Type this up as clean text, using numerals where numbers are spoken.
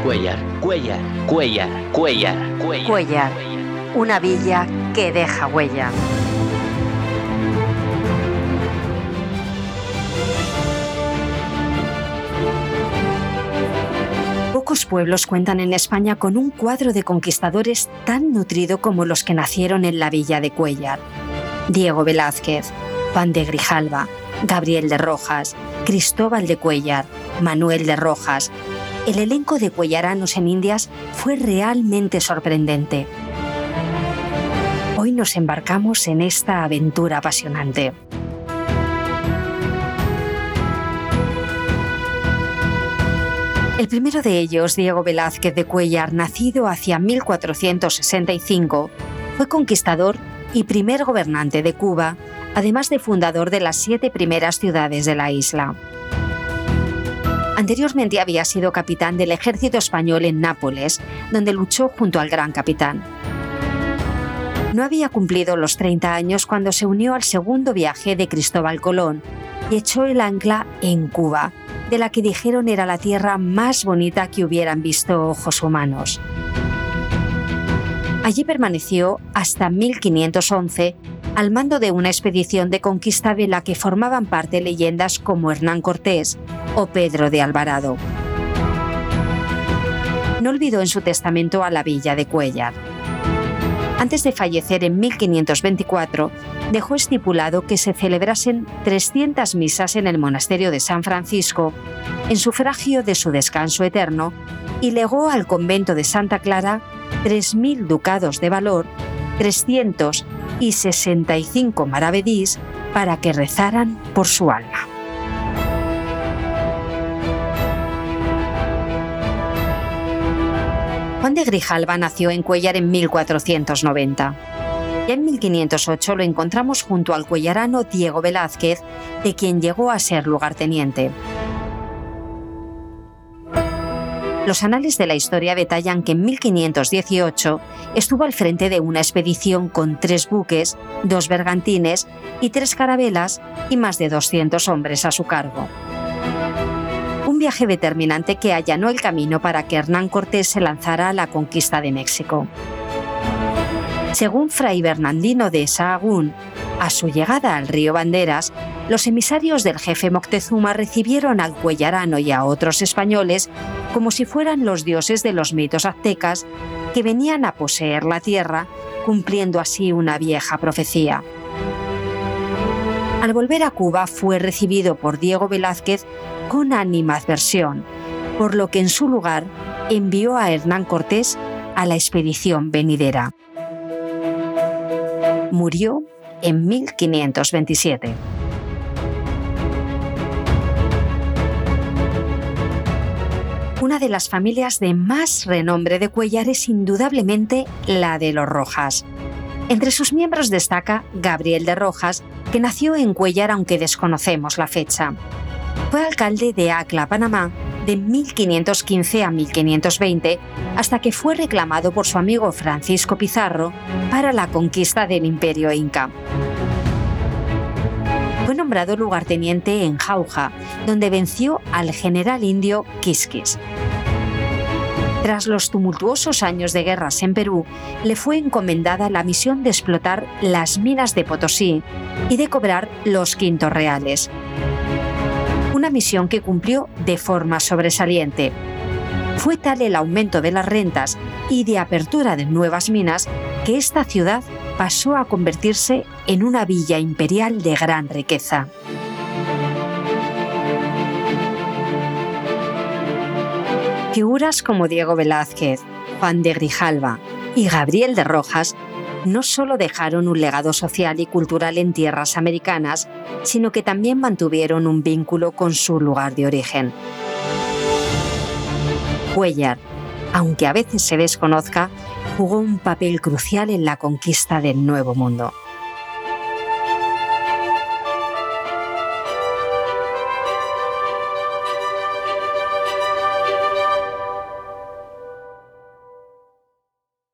Cuéllar, Cuéllar, Cuéllar, Cuéllar, Cuéllar. Cuéllar, una villa que deja huella. Pocos pueblos cuentan en España con un cuadro de conquistadores tan nutrido como los que nacieron en la villa de Cuéllar. Diego Velázquez, Juan de Grijalva, Gabriel de Rojas, Cristóbal de Cuéllar, Manuel de Rojas. El elenco de cuellaranos en Indias fue realmente sorprendente. Hoy nos embarcamos en esta aventura apasionante. El primero de ellos, Diego Velázquez de Cuéllar, nacido hacia 1465, fue conquistador y primer gobernante de Cuba, además de fundador de las 7 primeras ciudades de la isla. Anteriormente había sido capitán del ejército español en Nápoles, donde luchó junto al gran capitán. No había cumplido los 30 años cuando se unió al segundo viaje de Cristóbal Colón y echó el ancla en Cuba, de la que dijeron era la tierra más bonita que hubieran visto ojos humanos. Allí permaneció hasta 1511 al mando de una expedición de conquista de la que formaban parte leyendas como Hernán Cortés o Pedro de Alvarado. No olvidó en su testamento a la villa de Cuéllar. Antes de fallecer en 1524, dejó estipulado que se celebrasen 300 misas en el monasterio de San Francisco, en sufragio de su descanso eterno, y legó al convento de Santa Clara 3.000 ducados de valor, 365 maravedís para que rezaran por su alma. Juan de Grijalva nació en Cuéllar en 1490. Ya en 1508 lo encontramos junto al cuellarano Diego Velázquez, de quien llegó a ser lugarteniente. Los anales de la historia detallan que en 1518 estuvo al frente de una expedición con 3 buques, 2 bergantines y 3 carabelas y más de 200 hombres a su cargo. Un viaje determinante que allanó el camino para que Hernán Cortés se lanzara a la conquista de México. Según Fray Bernardino de Sahagún, a su llegada al río Banderas, los emisarios del jefe Moctezuma recibieron al cuellarano y a otros españoles como si fueran los dioses de los mitos aztecas que venían a poseer la tierra, cumpliendo así una vieja profecía. Al volver a Cuba fue recibido por Diego Velázquez con animadversión, por lo que en su lugar envió a Hernán Cortés a la expedición venidera. Murió en 1527. Una de las familias de más renombre de Cuéllar es indudablemente la de los Rojas. Entre sus miembros destaca Gabriel de Rojas, que nació en Cuéllar aunque desconocemos la fecha. Fue alcalde de Acla, Panamá, de 1515 a 1520, hasta que fue reclamado por su amigo Francisco Pizarro para la conquista del Imperio Inca. Fue nombrado lugarteniente en Jauja, donde venció al general indio Quisquis. Tras los tumultuosos años de guerras en Perú, le fue encomendada la misión de explotar las minas de Potosí y de cobrar los quintos reales. Una misión que cumplió de forma sobresaliente. Fue tal el aumento de las rentas y de apertura de nuevas minas que esta ciudad pasó a convertirse en una villa imperial de gran riqueza. Figuras como Diego Velázquez, Juan de Grijalva y Gabriel de Rojas no solo dejaron un legado social y cultural en tierras americanas, sino que también mantuvieron un vínculo con su lugar de origen. Cuéllar, aunque a veces se desconozca, jugó un papel crucial en la conquista del Nuevo Mundo.